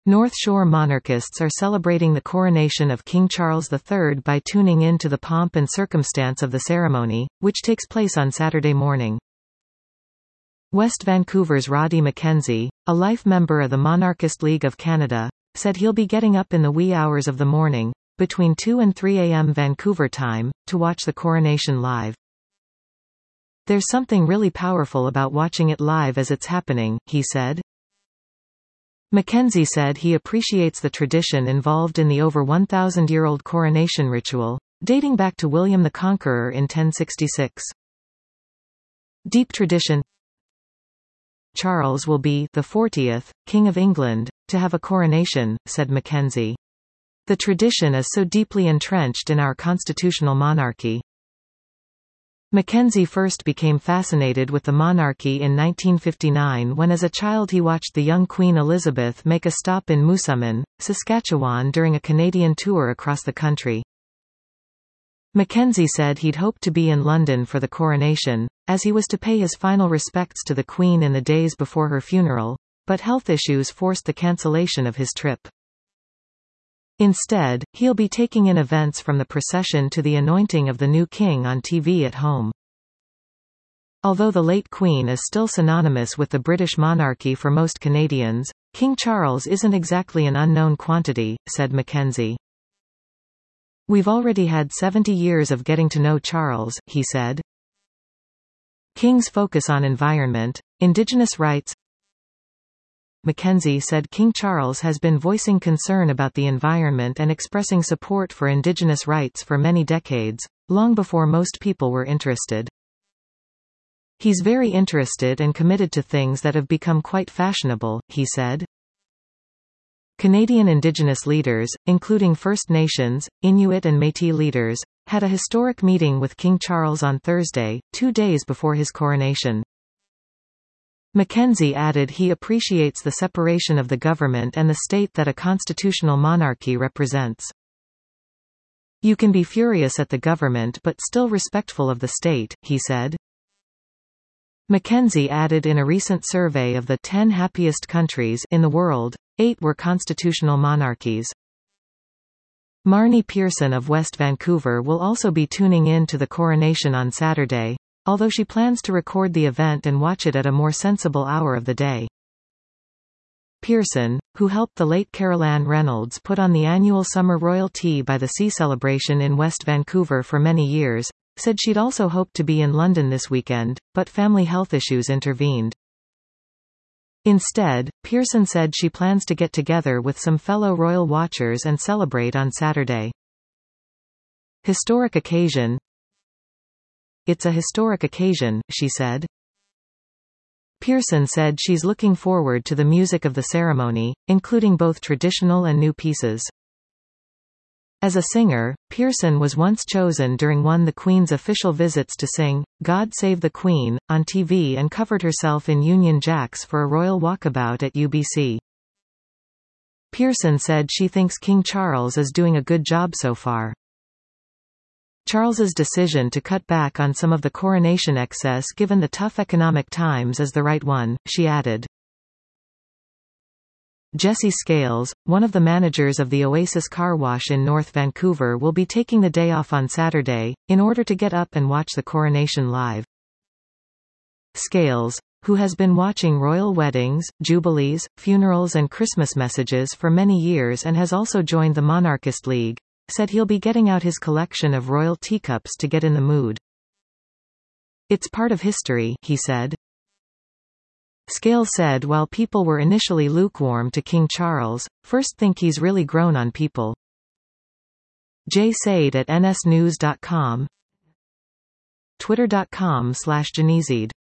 North Shore monarchists are celebrating the coronation of King Charles III by tuning in to the pomp and circumstance of the ceremony, which takes place on Saturday morning. West Vancouver's Roddy Mackenzie, a life member of the Monarchist League of Canada, said he'll be getting up in the wee hours of the morning, between 2 and 3 a.m. Vancouver time, to watch the coronation live. "There's something really powerful about watching it live as it's happening," he said. Mackenzie said he appreciates the tradition involved in the over 1,000-year-old coronation ritual, dating back to William the Conqueror in 1066. Deep tradition. Charles will be the 40th King of England to have a coronation, said Mackenzie. "The tradition is so deeply entrenched in our constitutional monarchy." Mackenzie first became fascinated with the monarchy in 1959 when as a child he watched the young Queen Elizabeth make a stop in Moosomin, Saskatchewan during a Canadian tour across the country. Mackenzie said he'd hoped to be in London for the coronation, as he was to pay his final respects to the Queen in the days before her funeral, but health issues forced the cancellation of his trip. Instead, he'll be taking in events from the procession to the anointing of the new king on TV at home. Although the late Queen is still synonymous with the British monarchy for most Canadians, King Charles isn't exactly an unknown quantity, said Mackenzie. "We've already had 70 years of getting to know Charles," he said. King's focus on environment, Indigenous rights. Mackenzie said King Charles has been voicing concern about the environment and expressing support for Indigenous rights for many decades, long before most people were interested. "He's very interested and committed to things that have become quite fashionable," he said. Canadian Indigenous leaders, including First Nations, Inuit and Métis leaders, had a historic meeting with King Charles on Thursday, 2 days before his coronation. Mackenzie added he appreciates the separation of the government and the state that a constitutional monarchy represents. "You can be furious at the government but still respectful of the state," he said. Mackenzie added in a recent survey of the 10 happiest countries in the world, 8 were constitutional monarchies. Marnie Pearson of West Vancouver will also be tuning in to the coronation on Saturday, although she plans to record the event and watch it at a more sensible hour of the day. Pearson, who helped the late Caroline Reynolds put on the annual Summer Royal Tea by the Sea celebration in West Vancouver for many years, said she'd also hoped to be in London this weekend, but family health issues intervened. Instead, Pearson said she plans to get together with some fellow royal watchers and celebrate on Saturday. Historic occasion. "It's a historic occasion," she said. Pearson said she's looking forward to the music of the ceremony, including both traditional and new pieces. As a singer, Pearson was once chosen during one of the Queen's official visits to sing, "God Save the Queen," on TV and covered herself in Union Jacks for a royal walkabout at UBC. Pearson said she thinks King Charles is doing a good job so far. Charles's decision to cut back on some of the coronation excess given the tough economic times is the right one, she added. Jesse Scales, one of the managers of the Oasis Car Wash in North Vancouver, will be taking the day off on Saturday, in order to get up and watch the coronation live. Scales, who has been watching royal weddings, jubilees, funerals and Christmas messages for many years and has also joined the Monarchist League, said he'll be getting out his collection of royal teacups to get in the mood. "It's part of history," he said. Scales said while people were initially lukewarm to King Charles, first think he's really grown on people. Jay Said at nsnews.com, twitter.com/Janizid